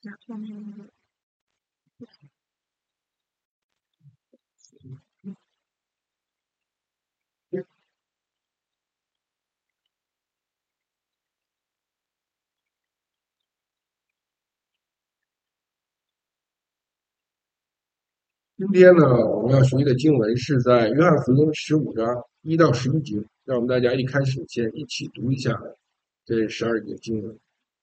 今天呢，我们要学习的经文是在约翰福音15章1到11节。让我们大家一开始先一起读一下这12节经文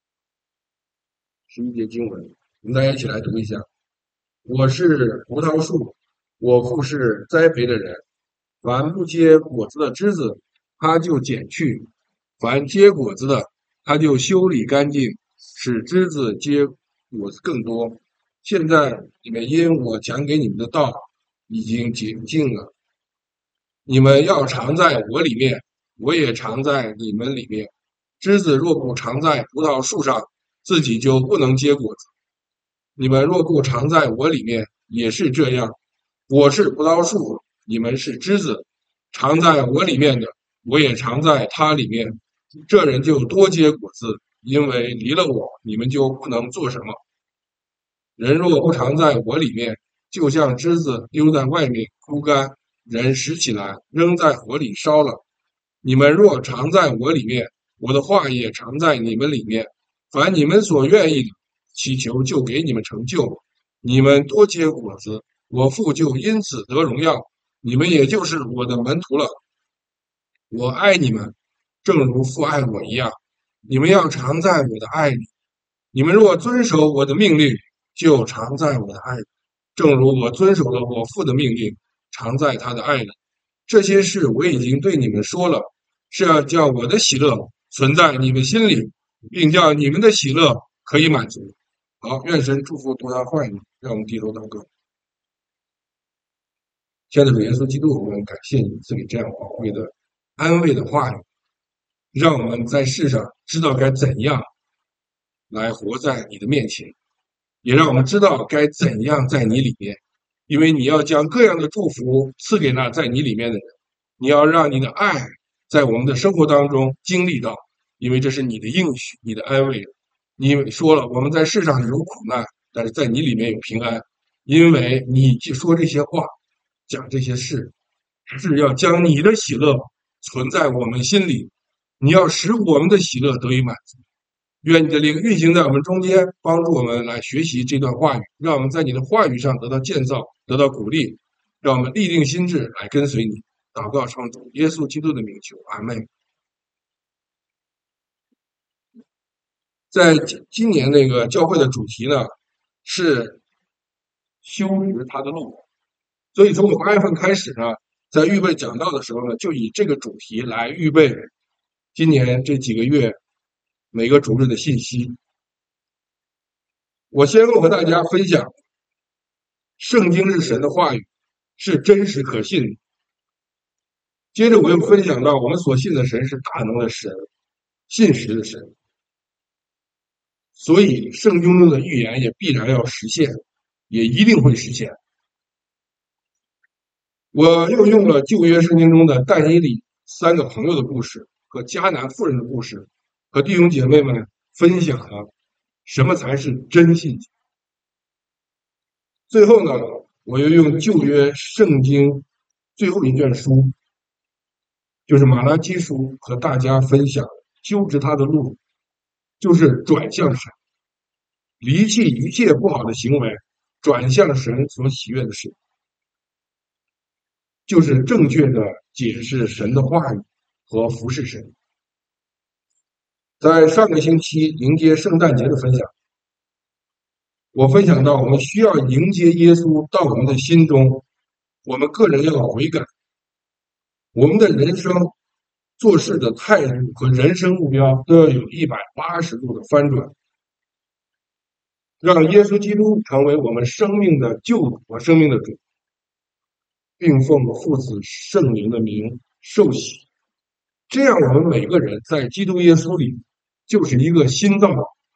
，11节经文，我们大家一起来读一下。我是葡萄树，我父是栽培的人。凡不结果子的枝子，他就剪去；凡结果子的，他就修理干净，使枝子结果子更多。现在你们因我讲给你们的道已经洁净了，你们要常在我里面，我也常在你们里面。枝子若不常在葡萄树上，自己就不能结果子。你们若不常在我里面，也是这样。我是葡萄树，你们是枝子，常在我里面的，我也常在他里面。这人就多结果子，因为离了我，你们就不能做什么。人若不常在我里面，就像枝子丢在外面枯干，人拾起来扔在火里烧了。你们若常在我里面，我的话也常在你们里面，凡你们所愿意的，祈求就给你们成就。你们多结果子，我父就因此得荣耀，你们也就是我的门徒了。我爱你们，正如父爱我一样。你们要常在我的爱里。你们若遵守我的命令，就常在我的爱里，正如我遵守了我父的命令，常在他的爱里。这些事我已经对你们说了，是要叫我的喜乐存在你们心里，并叫你们的喜乐可以满足。好，愿神祝福读他话语，让我们低头祷告。亲爱的主耶稣基督，我们感谢你赐给这样宝贵的安慰的话语，让我们在世上知道该怎样来活在你的面前，也让我们知道该怎样在你里面，因为你要将各样的祝福赐给那在你里面的人，你要让你的爱在我们的生活当中经历到，因为这是你的应许，你的安慰。你说了，我们在世上有苦难，但是在你里面有平安，因为你说这些话，讲这些事，是要将你的喜乐存在我们心里，你要使我们的喜乐得以满足。愿你的灵运行在我们中间，帮助我们来学习这段话语，让我们在你的话语上得到建造，得到鼓励，让我们立定心志来跟随你。祷告奉主耶稣基督的名求，阿们。在今年那个教会的主题呢是修直他的路，所以从我8月份开始呢，在预备讲道的时候呢，就以这个主题来预备今年这几个月每个主日的信息。我先和大家分享，圣经是神的话语，是真实可信的。接着我又分享到，我们所信的神是大能的神，信实的神，所以圣经中的预言也必然要实现，也一定会实现。我又用了旧约圣经中的但以理3个朋友的故事和迦南妇人的故事，和弟兄姐妹们分享了什么才是真信心。最后呢，我又用旧约圣经最后一卷书，就是马拉基书，和大家分享修直他的路，就是转向神，离弃一切不好的行为，转向神所喜悦的事，就是正确的解释神的话语和服侍神。在上个星期迎接圣诞节的分享，我分享到我们需要迎接耶稣到我们的心中，我们个人要悔改，我们的人生做事的态度和人生目标都要有180度的翻转，让耶稣基督成为我们生命的救主和生命的主，并奉父子圣灵的名受洗。这样我们每个人在基督耶稣里就是一个新造，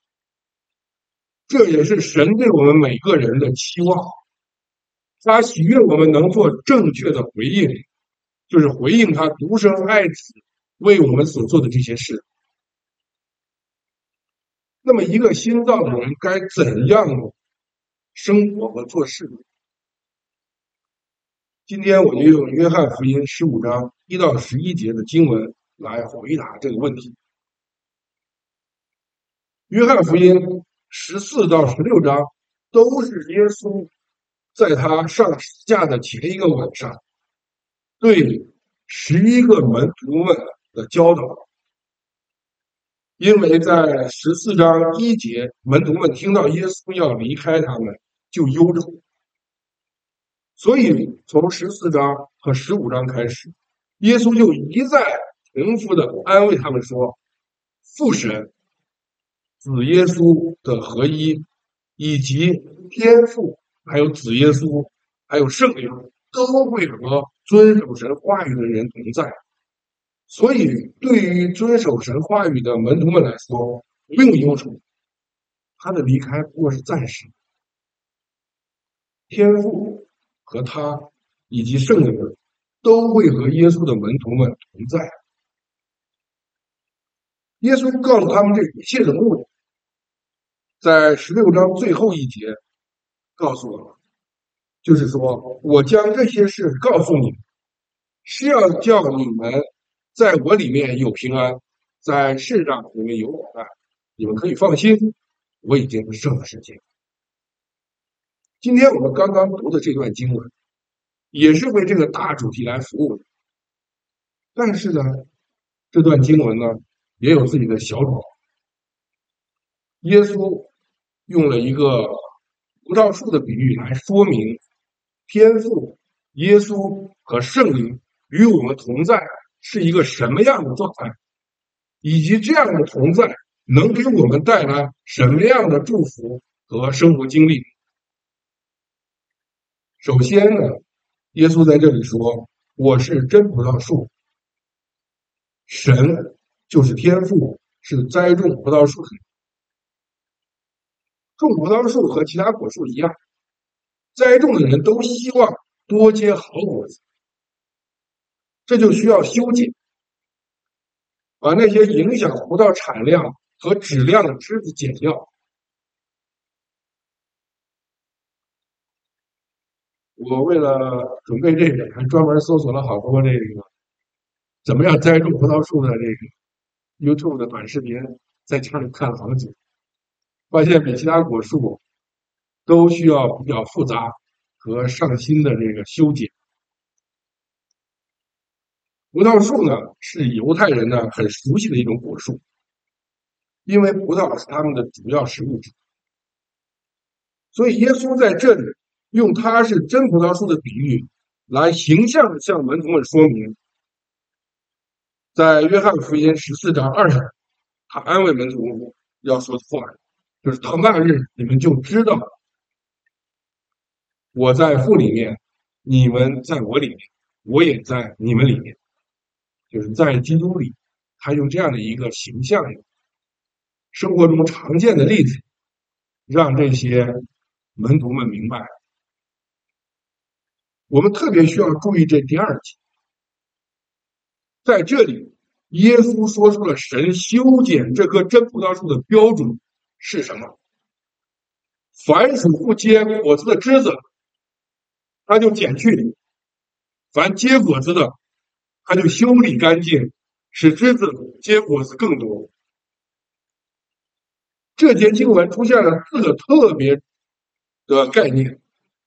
这也是神对我们每个人的期望。他喜悦我们能做正确的回应，就是回应他独生爱子为我们所做的这些事。 那么一个新造的人该怎样生活和做事？今天我就用约翰福音15章1到11节的经文来回答这个问题。约翰福音14到16章都是耶稣在他上十字架的前一个晚上对11个门徒们的教导。因为在14章1节，门徒们听到耶稣要离开他们，就忧愁。所以从14章和15章开始，耶稣就一再重复的安慰他们说，父神、子耶稣的合一，以及天父还有子耶稣还有圣灵都会和遵守神话语的人同在。所以对于遵守神话语的门徒们来说，不用忧愁，他的离开不过是暂时。天父和他以及圣灵都会和耶稣的门徒们同在。耶稣告诉他们这一切的目的，在16章最后一节告诉我们，就是说，我将这些事告诉你们，是要叫你们在我里面有平安，在世上你们有苦难，你们可以放心，我已经胜了世界。今天我们刚刚读的这段经文，也是为这个大主题来服务的。但是呢，这段经文呢，也有自己的小主。耶稣用了一个葡萄树的比喻来说明天父、耶稣和圣灵与我们同在是一个什么样的状态，以及这样的同在能给我们带来什么样的祝福和生活经历。首先呢，耶稣在这里说，我是真葡萄树，神就是天父，是栽种葡萄树的人。种葡萄树和其他果树一样，栽种的人都希望多结好果子，这就需要修剪，把那些影响葡萄产量和质量的枝子剪掉。我为了准备这个，还专门搜索了好多这个怎么样栽种葡萄树的这个 YouTube 的短视频，在家里看了好久，发现比其他果树都需要比较复杂和上心的这个修剪。葡萄树呢，是犹太人呢很熟悉的一种果树，因为葡萄是他们的主要食物之一，所以耶稣在这里用它是真葡萄树的比喻来形象地向门徒们说明，在约翰福音14章20，他安慰门徒要说的话，就是到那日你们就知道我在父里面，你们在我里面，我也在你们里面，就是在基督里。他用这样的一个形象，生活中常见的例子，让这些门徒们明白。我们特别需要注意这第2节，在这里耶稣说出了神修剪这棵真葡萄树的标准是什么？凡属不结果子的枝子，他就剪去；凡结果子的，他就修理干净，使枝子结果子更多。这节经文出现了4个特别的概念：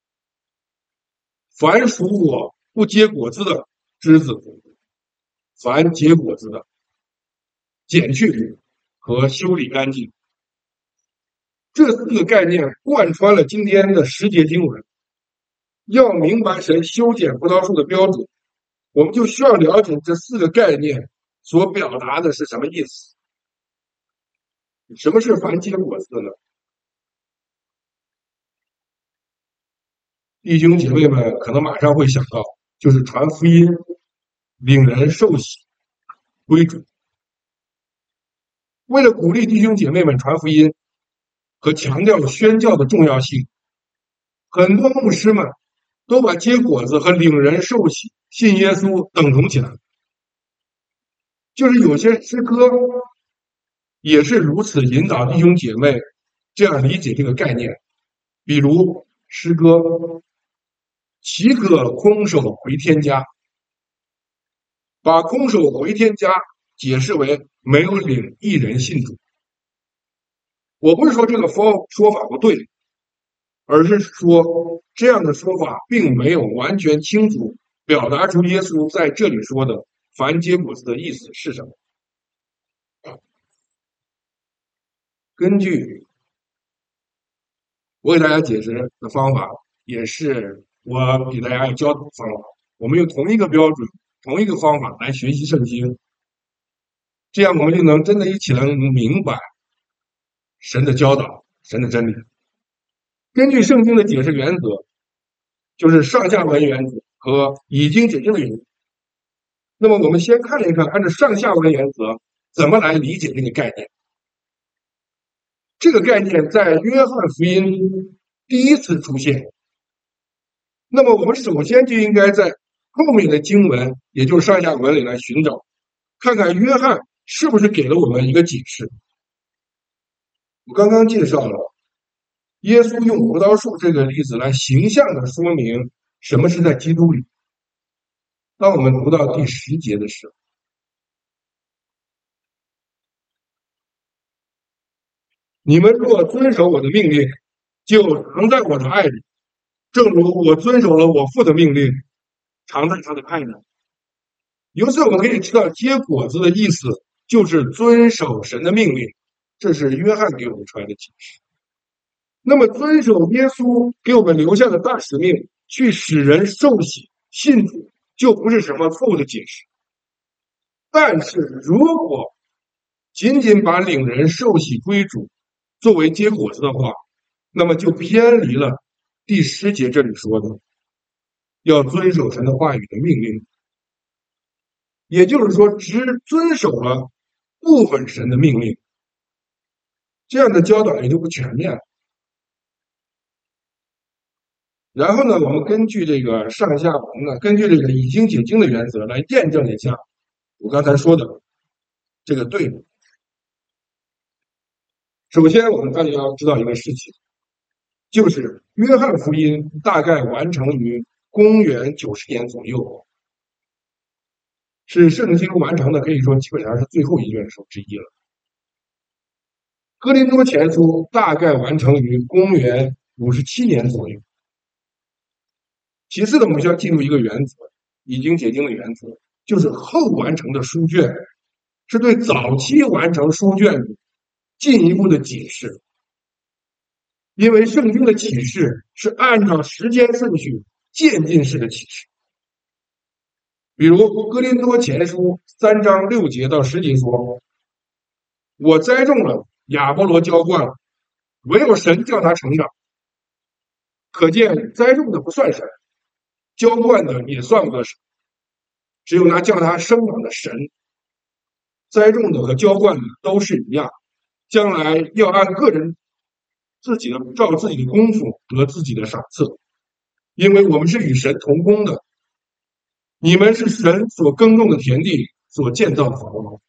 凡属我不结果子的枝子，凡结果子的，剪去和修理干净。这4个概念贯穿了今天的10节经文。要明白神修剪葡萄树的标准，我们就需要了解这4个概念所表达的是什么意思。什么是凡结果子的呢？弟兄姐妹们可能马上会想到，就是传福音、领人受洗、归主。为了鼓励弟兄姐妹们传福音和强调宣教的重要性，很多牧师们都把结果子和领人受洗、信耶稣等同起来。就是有些诗歌也是如此引导弟兄姐妹这样理解这个概念。比如诗歌岂可空手回天家，把空手回天家解释为没有领一人信主。我不是说这个说法不对，而是说这样的说法并没有完全清楚表达出耶稣在这里说的凡结果子的意思是什么。根据我给大家解释的方法，也是我给大家教的方法，我们用同一个标准、同一个方法来学习圣经，这样我们就能真的一起能明白神的教导、神的真理。根据圣经的解释原则，就是上下文原则和已经解经的原则。那么我们先看一看，按照上下文原则怎么来理解这个概念。这个概念在约翰福音第一次出现。那么我们首先就应该在后面的经文，也就是上下文里来寻找，看看约翰是不是给了我们一个解释。我刚刚介绍了耶稣用葡萄树这个例子来形象的说明什么是在基督里。当我们读到第10节的时候，你们若遵守我的命令，就常在我的爱里，正如我遵守了我父的命令，常在他的爱里。由此我们可以知道，结果子的意思就是遵守神的命令，这是约翰给我们出来的解释。那么遵守耶稣给我们留下的大使命，去使人受洗信主，就不是什么错误的解释。但是如果仅仅把领人受洗归主作为结果子的话，那么就偏离了第10节这里说的要遵守神的话语的命令。也就是说，只遵守了部分神的命令，这样的教导也就不全面了。然后呢，我们根据这个上下文呢，根据这个已经解经的原则来验证一下我刚才说的这个对比。首先，我们大家要知道一个事情，就是约翰福音大概完成于公元90年左右，是圣经完成的，可以说基本上是最后一卷书之一了。哥林多前书大概完成于公元57年左右。其次呢，我们需要记住一个原则，已经解经的原则，就是后完成的书卷是对早期完成书卷的进一步的解释，因为圣经的启示是按照时间顺序渐进式的启示。比如哥林多前书3章6节到10节说，我栽种了，亚波罗浇灌了，唯有神叫他成长。可见栽种的不算神，浇灌的也算不得神，只有那叫他生长的神。栽种的和浇灌的都是一样，将来要按个人照自己的功夫得自己的赏赐，因为我们是与神同工的，你们是神所耕种的田地，所建造的房屋。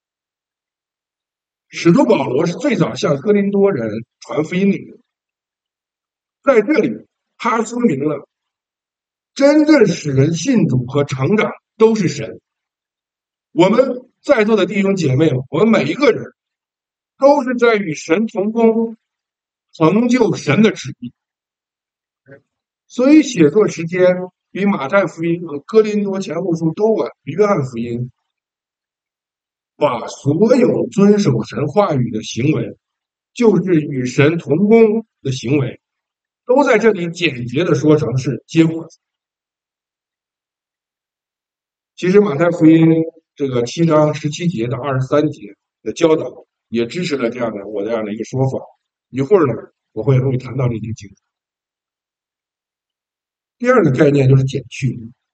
使徒保罗是最早向哥林多人传福音的人，在这里他说明了真正使人信主和成长都是神。我们在座的弟兄姐妹，我们每一个人都是在与神同工，成就神的旨意。所以写作时间比马太福音和哥林多前后书都晚，比约翰福音把所有遵守神话语的行为，就是与神同工的行为，都在这里简洁的说成是结果子。其实马太福音这个7章17节到23节的教导也支持了我这样的一个说法。一会儿呢，我会谈到这些经文。第二个概念就是减去。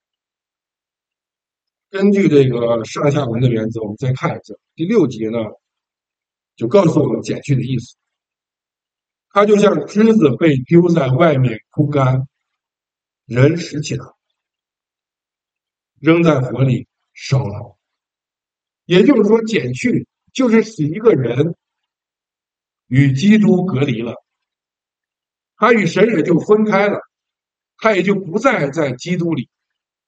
根据这个上下文的原则，我们再看一下第6节呢，就告诉我们减去的意思。它就像枝子被丢在外面枯干，人拾起来，扔在火里烧了。也就是说，减去就是使一个人与基督隔离了，他与神也就分开了，他也就不再在基督里。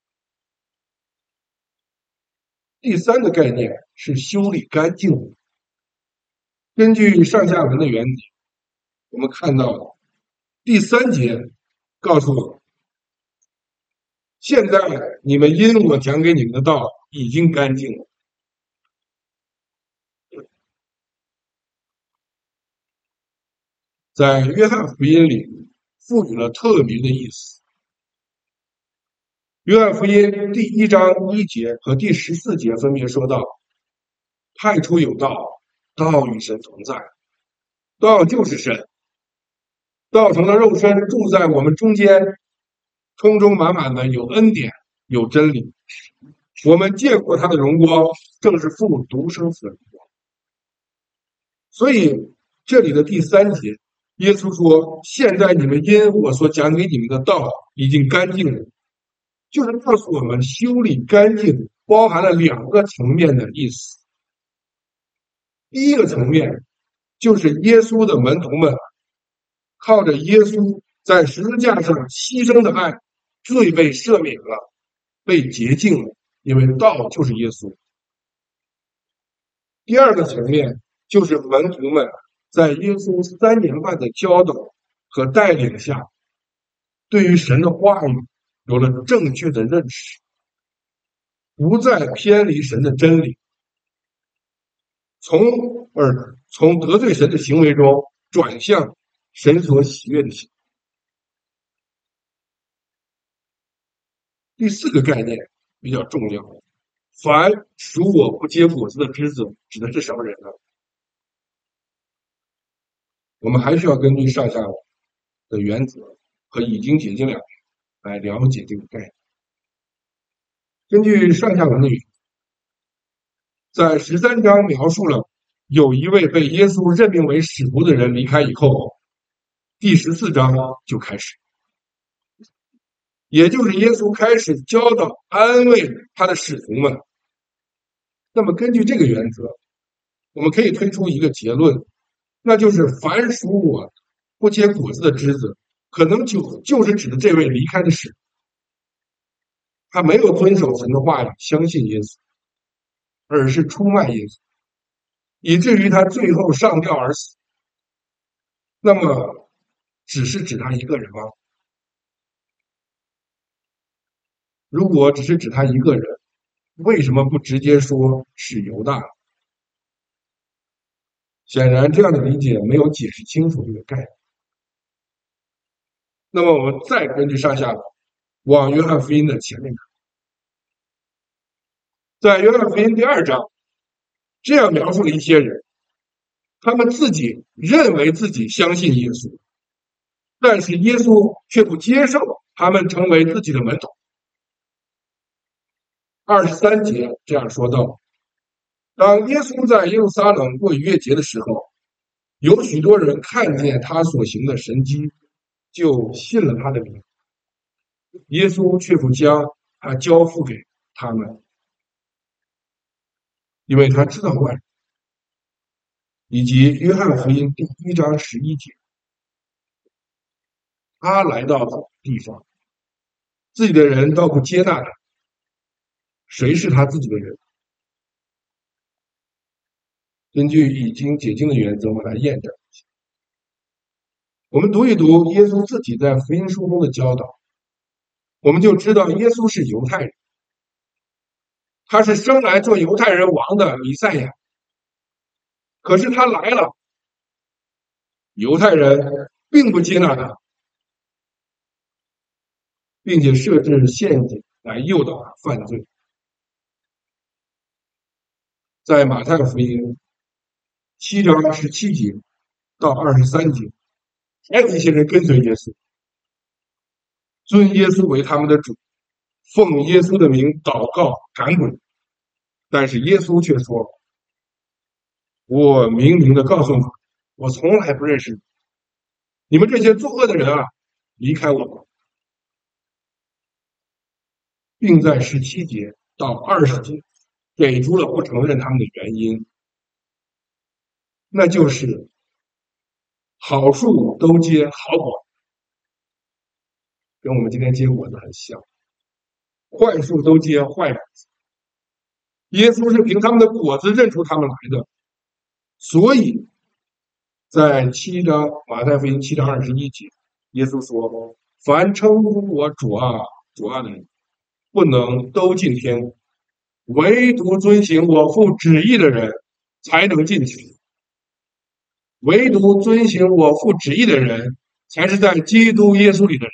第三个概念是修理干净的。根据上下文的原理，我们看到第三节告诉我，现在你们因我讲给你们的道已经干净了。在约翰福音里赋予了特别的意思。约翰福音第1章1节和第14节分别说到，太初有道，道与神同在，道就是神，道成了肉身，住在我们中间，充充满满的有恩典，有真理。我们见过他的荣光，正是父独生子的荣光。所以这里的第3节，耶稣说：“现在你们因我所讲给你们的道已经干净了。”就是告诉我们，修理干净包含了2个层面的意思。第一个层面就是耶稣的门徒们靠着耶稣在十字架上牺牲的爱，罪被赦免了，被洁净了，因为道就是耶稣。第二个层面就是门徒们在耶稣3年半的教导和带领下，对于神的话语有了正确的认识，不再偏离神的真理，从得罪神的行为中转向神所喜悦的行为。第4个概念比较重要，凡属我不结果子的枝子，指的是什么人呢？我们还需要根据上下文的原则和已经解经2年来了解这个概念。根据上下文的原则，在13章描述了有一位被耶稣任命为使徒的人离开以后，第14章就开始，也就是耶稣开始教导安慰他的使徒们。那么根据这个原则，我们可以推出一个结论，那就是凡属我不结果子的枝子，可能就是指的这位离开的使徒，他没有遵守神的话语，相信耶稣，而是出卖耶稣，以至于他最后上吊而死。那么只是指他一个人吗？如果只是指他一个人，为什么不直接说是犹大？显然这样的理解没有解释清楚这个概念。那么我们再根据上下文往约翰福音的前面看，在约翰福音第2章，这样描述了一些人，他们自己认为自己相信耶稣，但是耶稣却不接受他们成为自己的门徒。23节这样说道：当耶稣在耶路撒冷过逾越节的时候，有许多人看见他所行的神迹，就信了他的名。耶稣却不将他交付给他们，因为他知道万人。以及约翰福音第1章11节，他来到地方，自己的人倒不接纳他，谁是他自己的人？根据已经解经的原则，我们来验证。我们读一读耶稣自己在福音书中的教导，我们就知道耶稣是犹太人，他是生来做犹太人王的弥赛亚。可是他来了，犹太人并不接纳他，并且设置陷阱来诱导他犯罪。在马太福音7章17节到23节，还有一些人跟随耶稣，尊耶稣为他们的主，奉耶稣的名祷告赶鬼。但是耶稣却说：我明明的告诉你，我从来不认识你，你们这些作恶的人啊，离开我吧。并在17节到20节给出了不承认他们的原因。 那就是好树都结好果，跟我们今天结果子很像；坏树都结坏果子。耶稣是凭他们的果子认出他们来的，所以在马太福音7章21节，耶稣说：凡称呼我主啊主啊的人，不能都进天国，唯独遵行我父旨意的人才能进去。唯独遵行我父旨意的人，才是在基督耶稣里的人。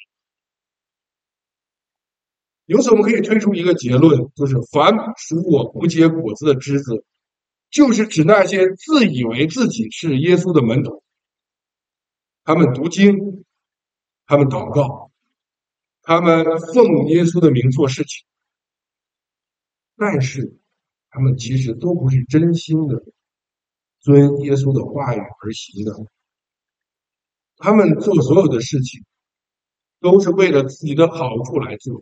由此我们可以推出一个结论，就是凡属我不结果子的枝子，就是指那些自以为自己是耶稣的门徒，他们读经，他们祷告，他们奉耶稣的名做事情，但是他们其实都不是真心的遵耶稣的话语而行的。他们做所有的事情都是为了自己的好处来做。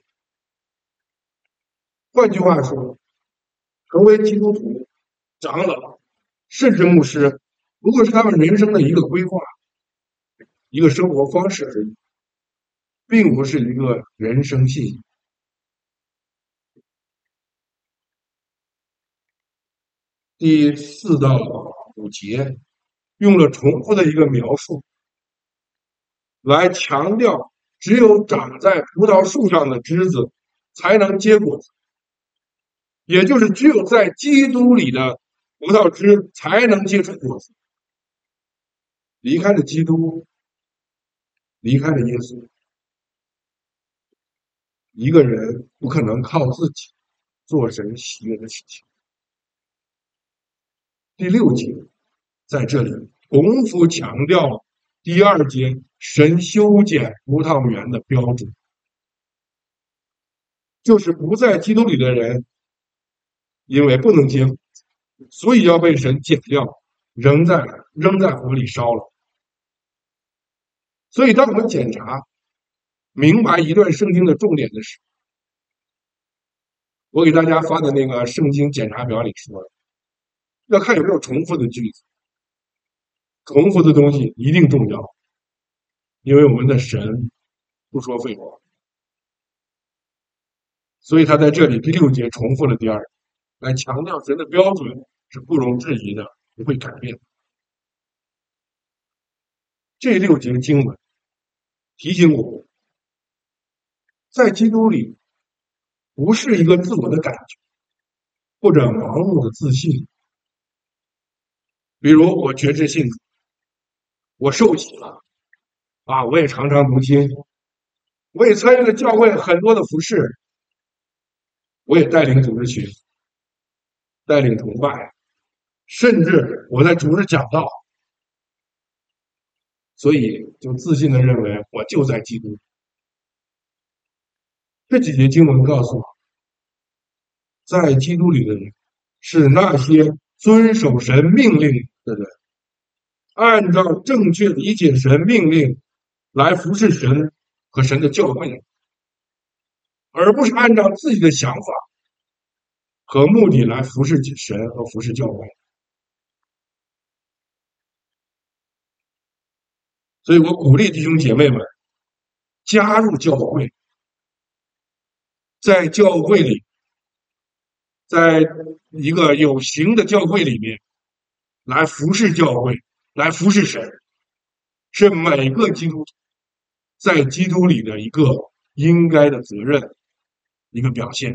换句话说，成为基督徒、长老，甚至牧师，不过是他们人生的一个规划，一个生活方式而已，并不是一个人生信仰。第4到5节用了重复的一个描述，来强调只有长在葡萄树上的枝子才能结果子，也就是只有在基督里的葡萄枝才能结出果子。离开了基督，离开了耶稣，一个人不可能靠自己做神喜悦的事情。第6节在这里重复强调了第2节神修剪葡萄园的标准，就是不在基督里的人，因为不能结果，所以要被神剪掉，扔在火里烧了。所以当我们检查明白一段圣经的重点的时候，我给大家发的那个圣经检查表里说，要看有没有重复的句子，重复的东西一定重要，因为我们的神不说废话。所以他在这里第6节重复了第2节，来强调神的标准是不容置疑的，不会改变。这6节经文提醒我们，在基督里不是一个自我的感觉或者盲目的自信。比如我觉知信主，我受洗了啊，我也常常读经，我也参与了教会很多的服事，我也带领组织群，带领崇拜，甚至我在主日讲道，所以就自信的认为我就在基督。这几节经文告诉我，在基督里的人是那些遵守神命令的人，按照正确理解神命令来服侍神和神的教会，而不是按照自己的想法和目的来服侍神和服侍教会。所以我鼓励弟兄姐妹们加入教会，在教会里，在一个有形的教会里面来服侍教会，来服侍神，是每个基督徒在基督里的一个应该的责任，一个表现。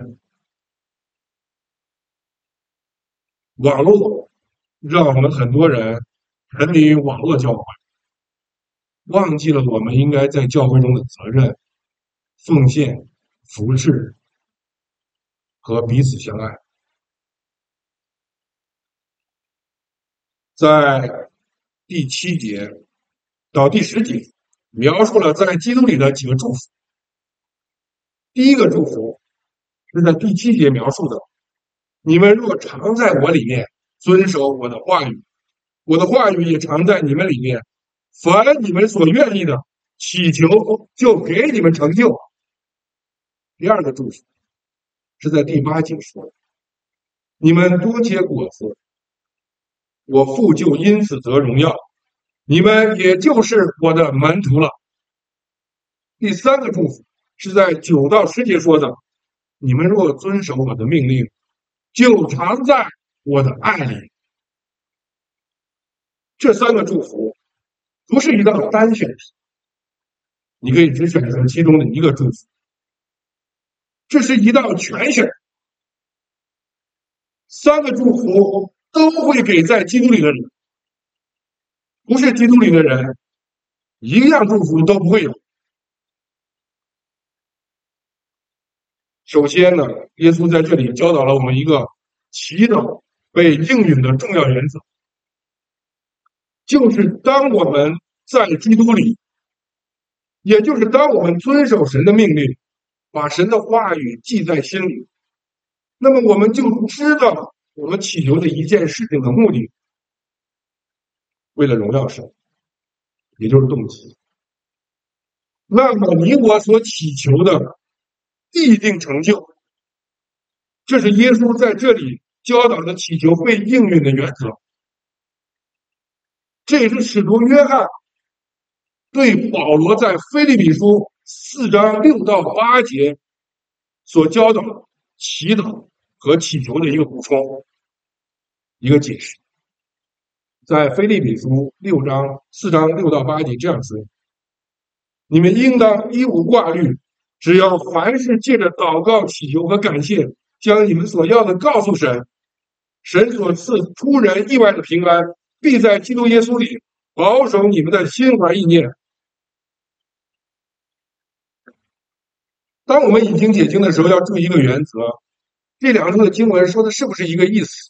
网络让我们很多人沉迷于网络教会，忘记了我们应该在教会中的责任、奉献、服侍和彼此相爱。在第7节到第10节描述了在基督里的几个祝福。第一个祝福是在第7节描述的，你们若常在我里面，遵守我的话语，我的话语也常在你们里面，凡你们所愿意的，祈求就给你们成就。第二个祝福是在第8节说的，你们多结果子， 我父就因此得荣耀，你们也就是我的门徒了。第三个祝福是在9到10节说的，你们若遵守我的命令，就常在我的爱里。这三个祝福不是一道单选题，你可以只选择其中的一个祝福，这是一道全选，三个祝福都会给在基督里的人，不是基督里的人一样祝福都不会有。首先呢，耶稣在这里教导了我们一个祈祷被应允的重要原则，就是当我们在基督里，也就是当我们遵守神的命令，把神的话语记在心里，那么我们就知道我们祈求的一件事情的目的，为了荣耀神，也就是动机。那么你我所祈求的必定成就，这是耶稣在这里教导的祈求被应允的原则。这也是使徒约翰对保罗在腓立比书4章6到8节所教导祈祷和祈求的一个补充，一个解释。在腓立比书4章6到8节这样说：你们应当一无挂虑，只要凡事借着祷告、祈求和感谢，将你们所要的告诉神，神所赐出人意外的平安，必在基督耶稣里保守你们的心怀意念。当我们引经解经的时候，要注意一个原则，这两处的经文说的是不是一个意思？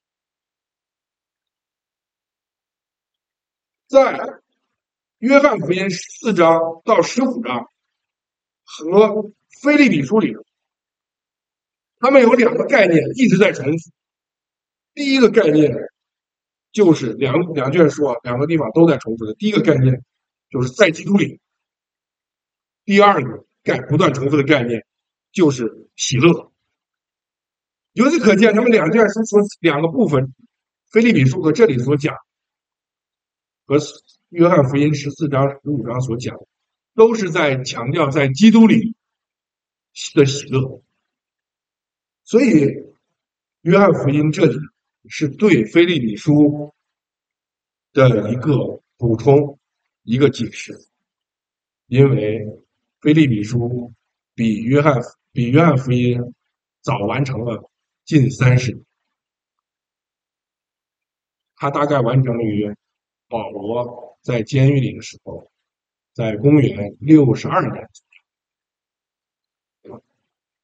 在约翰福音4章到15章和腓立比书里，他们有两个概念一直在重复。第一个概念就是两卷书两个地方都在重复的。第一个概念就是在基督里，第二个不断重复的概念就是喜乐。由此可见，他们两卷书所两个部分，腓立比书和这里所讲，和约翰福音14章、15章所讲，都是在强调在基督里的喜乐。所以，约翰福音这里是对腓立比书的一个补充，一个解释。因为腓立比书比约翰福音早完成了近30年，他大概完成于保罗在监狱里的时候，在公元62年左右。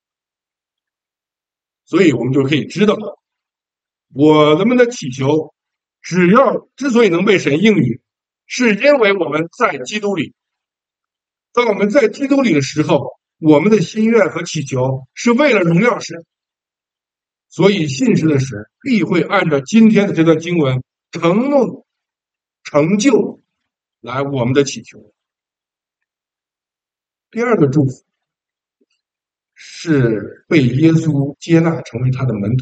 所以我们就可以知道，我们的祈求之所以能被神应允，是因为我们在基督里。当我们在基督里的时候，我们的心愿和祈求是为了荣耀神。所以信实的神必会按照今天的这段经文承诺成就来我们的祈求。第二个祝福是被耶稣接纳成为他的门徒，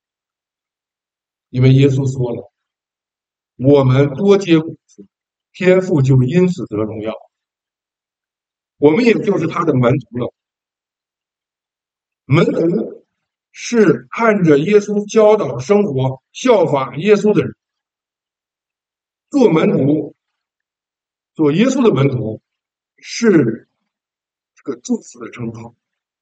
因为耶稣说了，我们多结果子，天父就因此得荣耀，我们也就是他的门徒了。门徒是按着耶稣教导生活，效法耶稣的人。做门徒，做耶稣的门徒，是这个祝福的称号，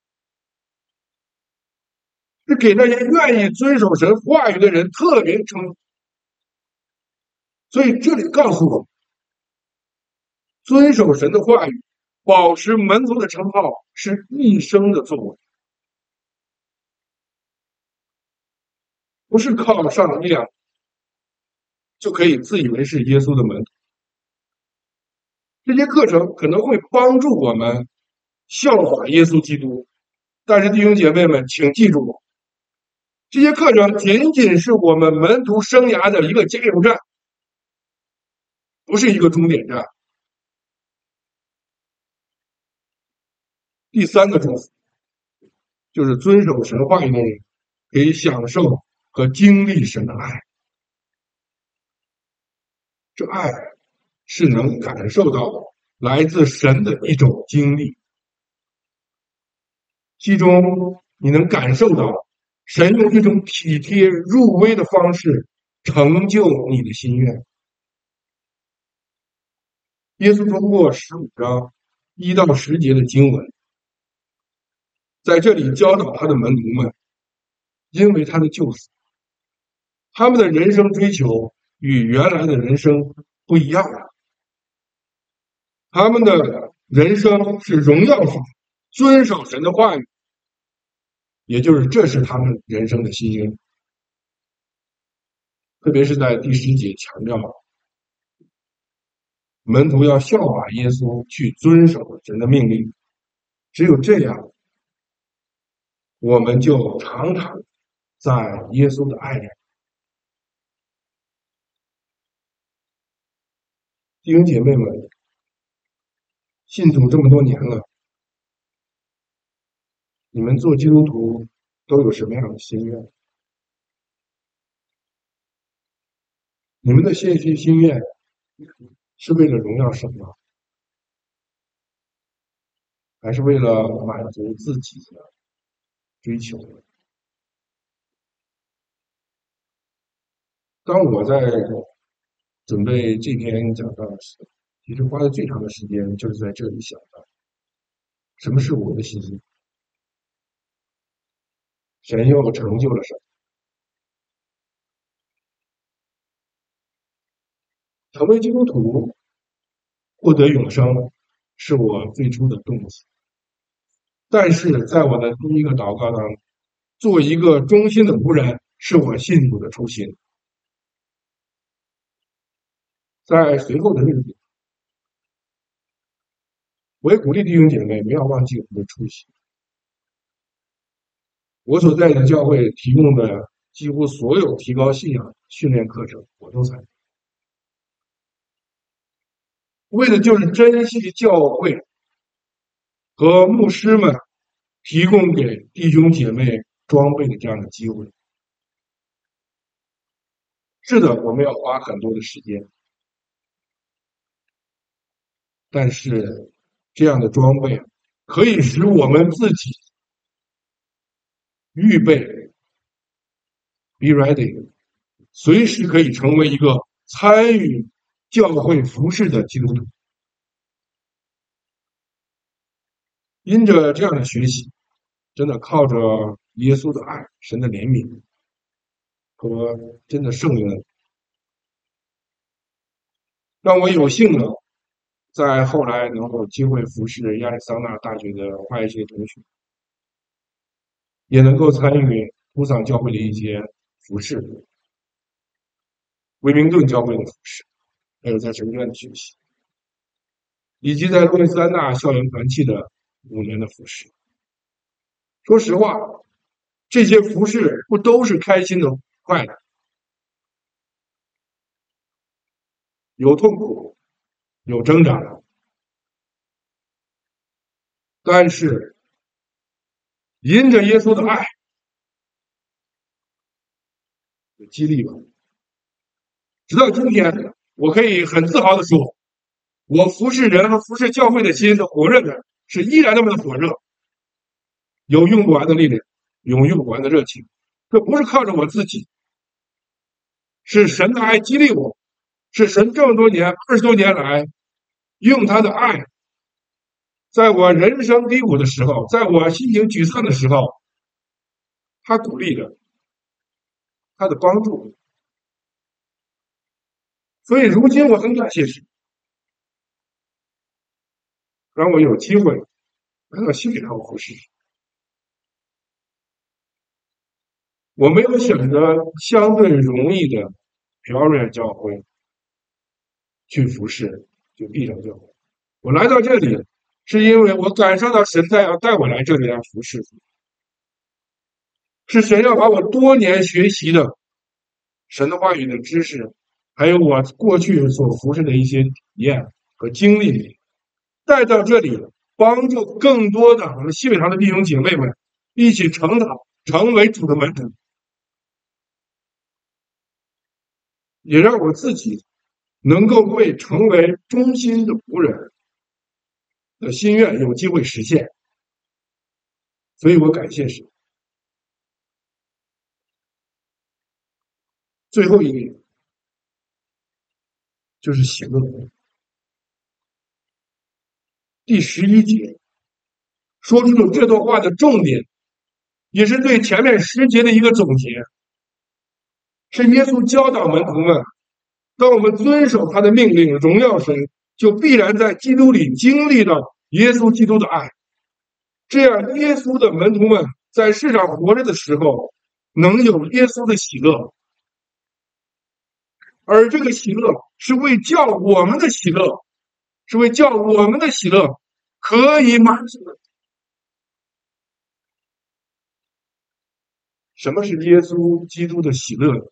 是给那些愿意遵守神话语的人特别称。所以这里告诉我们，遵守神的话语，保持门徒的称号是一生的作为，不是靠上力量就可以自以为是耶稣的门徒。这些课程可能会帮助我们效法耶稣基督，但是弟兄姐妹们，请记住，这些课程仅仅是我们门徒生涯的一个加油站，不是一个终点站。第三个祝福就是遵守神话语的人可以享受和经历神的爱。 这爱是能感受到来自神的一种经历，其中你能感受到神用这种体贴入微的方式成就你的心愿。耶稣通过15章1到10节的经文，在这里教导他的门徒们，因为他的救死，他们的人生追求与原来的人生不一样了。他们的人生是荣耀神，遵守神的话语，也就是这是他们人生的心愿。特别是在第10节强调，门徒要效法耶稣去遵守神的命令，只有这样，我们就常常在耶稣的爱里。弟兄姐妹们，信主这么多年了，你们做基督徒都有什么样的心愿？你们的心愿是为了荣耀神吗？还是为了满足自己的追求？当我在准备这篇讲道的时候，其实花的最长的时间就是在这里想到，什么是我的信心？神又成就了什么？成为基督徒，获得永生，是我最初的动机。但是在我的第一个祷告当中，做一个忠心的仆人，是我信主的初心。在随后的日子，我也鼓励弟兄姐妹不要忘记我们的初心。我所在的教会提供的几乎所有提高信仰训练课程，我都参与，为的就是珍惜教会和牧师们提供给弟兄姐妹装备的这样的机会。是的，我们要花很多的时间，但是这样的装备可以使我们自己预备 be ready， 随时可以成为一个参与教会服事的基督徒。因着这样的学习，真的靠着耶稣的爱、神的怜悯和真的圣灵，让我有幸的在后来能够机会服侍亚利桑那大学的化学系同学，也能够参与图桑教会的一些服侍，威明顿教会的服侍，还有在神学院的学习，以及在路易斯安那校园团契的5年的服侍。说实话，这些服侍不都是开心的、快的，有痛苦，有挣扎，但是因着耶稣的爱，有激励吧。直到今天，我可以很自豪的说，我服侍人和服侍教会的心的火热的是依然那么的火热，有用不完的力量，有用不完的热情。这不是靠着我自己，是神的爱激励我，是神这么多年20多年来用他的爱，在我人生低谷的时候，在我心情沮丧的时候，他鼓励的，他的帮助。所以如今我很感谢神，让我有机会来到西北堂服侍。我没有选择相对容易的Peoria教会去服侍，就闭上教会。我来到这里，是因为我感受到神在要带我来这里来服侍，是神要把我多年学习的神的话语的知识，还有我过去所服侍的一些体验和经历，带到这里，帮助更多的我们西北堂的弟兄姐妹们一起成长，成为主的门徒，也让我自己能够为成为忠心的仆人的心愿有机会实现，所以我感谢神。最后一点就是喜乐，第11节说出了这段话的重点，也是对前面10节的一个总结，是耶稣教导门徒们，当我们遵守他的命令，荣耀神，就必然在基督里经历到耶稣基督的爱，这样耶稣的门徒们在世上活着的时候，能有耶稣的喜乐，而这个喜乐是为叫我们的喜乐，是为叫我们的喜乐可以满足的。什么是耶稣基督的喜乐呢？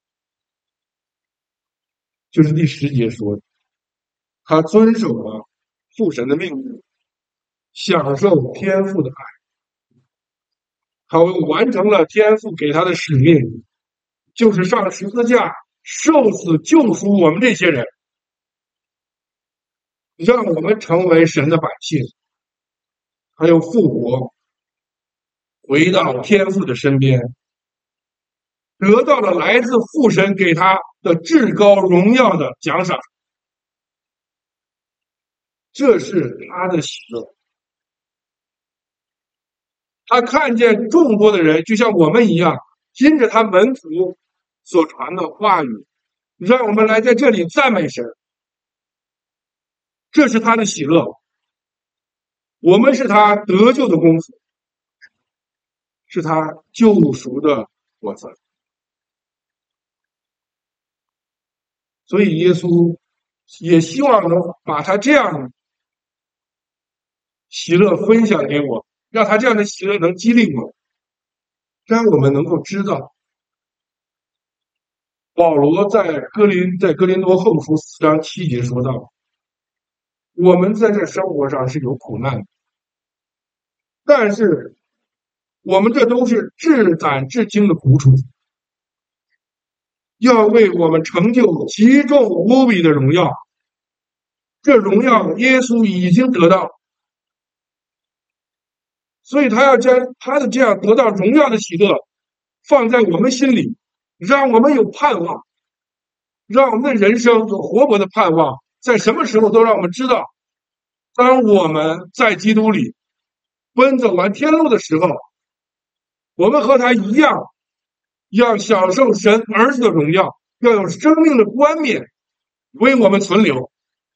就是第10节说的，他遵守了父神的命令，享受天父的爱，他完成了天父给他的使命，就是上十字架受死救赎我们这些人，让我们成为神的百姓，还有复活，回到天父的身边，得到了来自父神给他的至高荣耀的奖赏，这是他的喜乐。他看见众多的人就像我们一样，因着他门徒所传的话语，让我们来在这里赞美神，这是他的喜乐。我们是他得救的功夫，是他救赎的果子。所以耶稣也希望能把他这样的喜乐分享给我，让他这样的喜乐能激励我，让我们能够知道，保罗在哥林多后书4章7节说到，我们在这生活上是有苦难的，但是我们这都是至胆至轻的苦楚，要为我们成就极重无比的荣耀。这荣耀耶稣已经得到，所以他要将他的这样得到荣耀的喜乐放在我们心里，让我们有盼望，让我们的人生有活泼的盼望，在什么时候都让我们知道，当我们在基督里奔走完天路的时候，我们和他一样，要享受神儿子的荣耀，要有生命的冠冕为我们存留。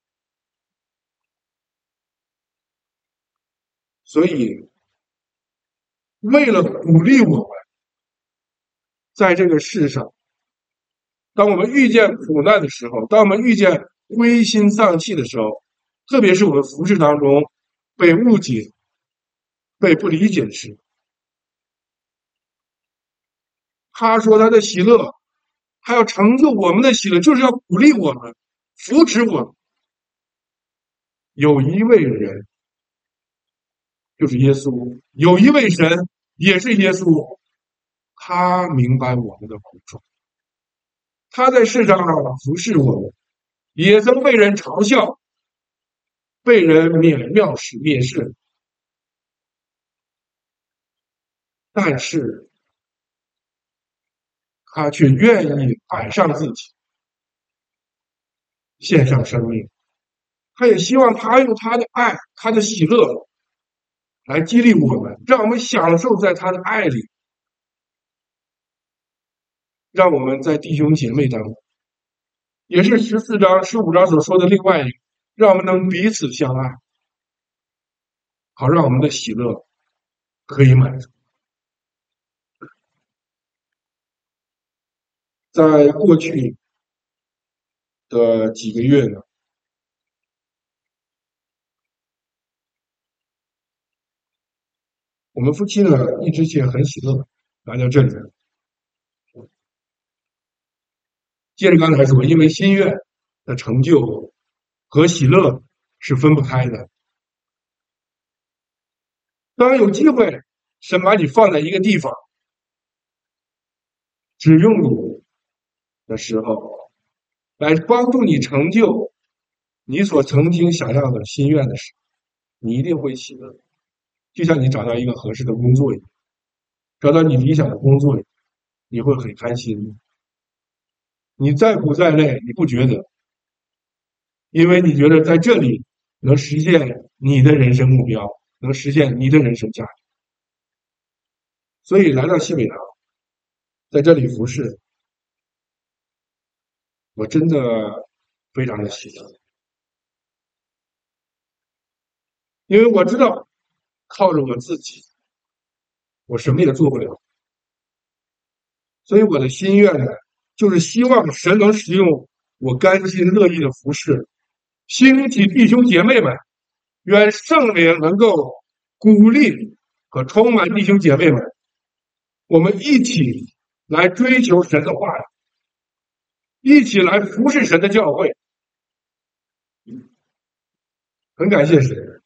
所以为了鼓励我们在这个世上，当我们遇见苦难的时候，当我们遇见灰心丧气的时候，特别是我们服事当中被误解、被不理解的时候，他说他的喜乐，他要成就我们的喜乐，就是要鼓励我们、扶持我们。有一位人就是耶稣，有一位神也是耶稣，他明白我们的苦楚，他在世上服侍我们，也曾被人嘲笑，被人蔑视，但是他却愿意摆上自己，献上生命。他也希望他用他的爱、他的喜乐来激励我们，让我们享受在他的爱里，让我们在弟兄姐妹当中，也是14章、15章所说的另外一个，让我们能彼此相爱，好让我们的喜乐可以满足。在过去的几个月呢，我们夫妻呢一直也很喜乐来到这里。接着刚才说，因为心愿的成就和喜乐是分不开的。当有机会，神把你放在一个地方，只用你的时候， 来帮助你成就你所曾经想要的心愿的事，你一定会喜乐。就像你找到一个合适的工作一样，找到你理想的工作一样，你会很开心。你再苦再累，你不觉得，因为你觉得在这里能实现你的人生目标，能实现你的人生价值。所以来到西北堂，在这里服侍，我真的非常的喜乐，因为我知道靠着我自己，我什么也做不了。所以我的心愿呢，就是希望神能使用我甘心乐意的服侍，兴起弟兄姐妹们，愿圣灵能够鼓励和充满弟兄姐妹们，我们一起来追求神的话语，一起来服侍神的教会。很感谢神，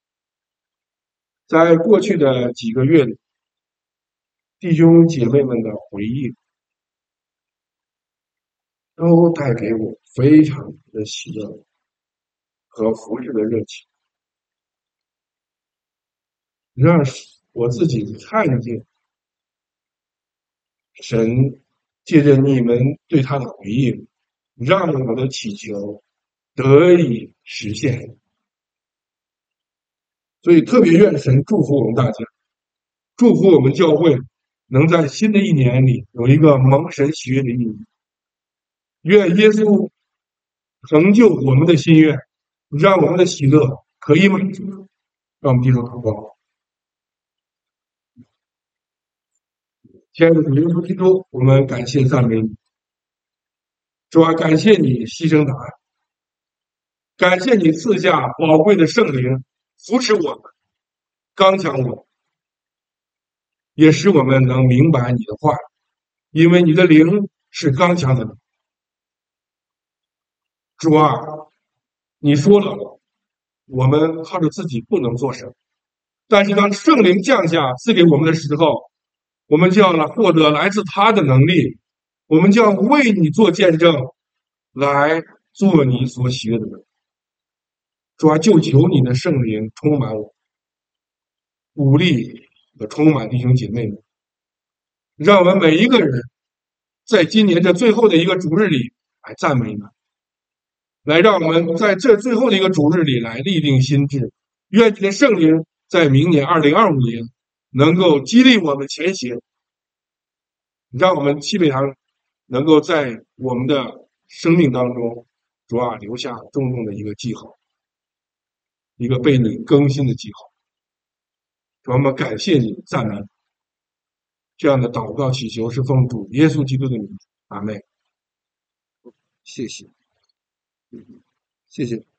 在过去的几个月里，弟兄姐妹们的回应都带给我非常的喜乐和服侍的热情，让我自己看见神借着你们对他的回应，让我的祈求得以实现。所以特别愿神祝福我们大家，祝福我们教会能在新的一年里有一个蒙神喜悦的一年。愿耶稣成就我们的心愿，让我们的喜乐可以满足。让我们低头祷告。亲爱的主耶稣基督，我们感谢赞美你。主啊，感谢你牺牲的爱，感谢你赐下宝贵的圣灵，扶持我们，刚强我们，也使我们能明白你的话，因为你的灵是刚强的。主啊，你说了，我们靠着自己不能做什么，但是当圣灵降下赐给我们的时候，我们就要获得来自他的能力，我们就要为你做见证，来做你所喜悦的人。主啊，就求你的圣灵充满我，鼓励和充满弟兄姐妹们，让我们每一个人在今年这最后的一个主日里来赞美你，来让我们在这最后的一个主日里来立定心志。愿你的圣灵在明年2025年能够激励我们前行，让我们西北堂能够在我们的生命当中，主啊，留下重重的一个记号，一个被你更新的记号。主，我们感谢你，赞美你。这样的祷告祈求是奉主耶稣基督的名，阿门。谢谢，谢谢。